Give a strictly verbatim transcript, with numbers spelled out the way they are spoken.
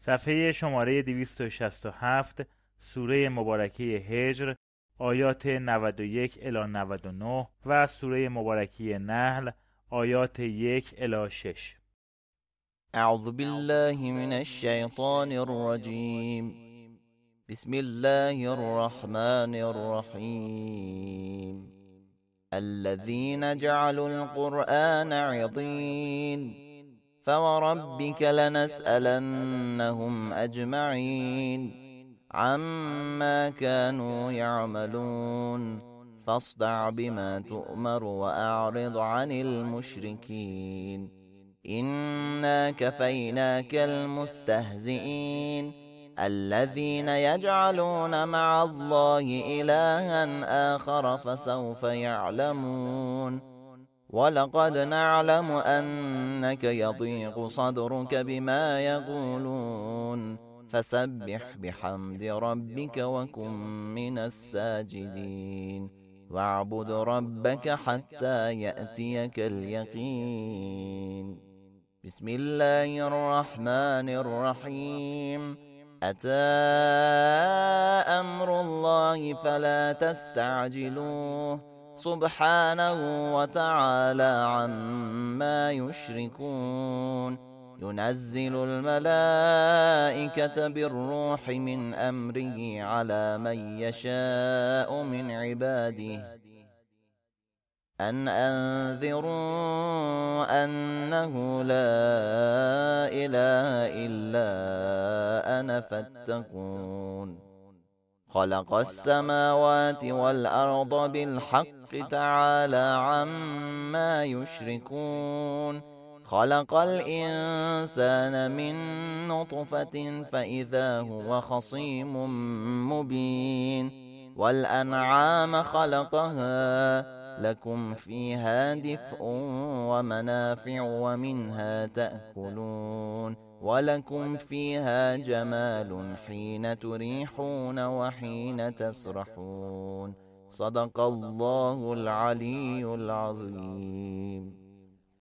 صفحه شماره دویست و شصت و هفت، سوره مبارکه هجر، آیات نود و یک الی نود و نه و سوره مبارکه نحل، آیات یک الی شش. اعوذ بالله من الشیطان الرجیم. بسم الله الرحمن الرحیم. الذين جعلوا القرآن عضين فوربك لنسألنهم أجمعين عما كانوا يعملون فاصدع بما تؤمر وأعرض عن المشركين إنا كفيناك المستهزئين الذين يجعلون مع الله إلها آخر فسوف يعلمون ولقد نعلم أنك يضيق صدرك بما يقولون فسبح بحمد ربك وكن من الساجدين واعبد ربك حتى يأتيك اليقين. بسم الله الرحمن الرحيم. أتى أمر الله فلا تستعجلوه سبحانه وتعالى عما يشركون. ينزل الملائكة بالروح من أمره على من يشاء من عباده أن أنذروا أنه لا إله إلا أنا فاتقون. خلق السماوات والأرض بالحق تعالى عما يشركون. خلق الإنسان من نطفة فإذا هو خصيم مبين. والأنعام خلقها لكم فيها دفء ومنافع ومنها تأكلون ولكم فيها جمال حين تريحون وحين تسرحون. صدق الله العلي العظيم.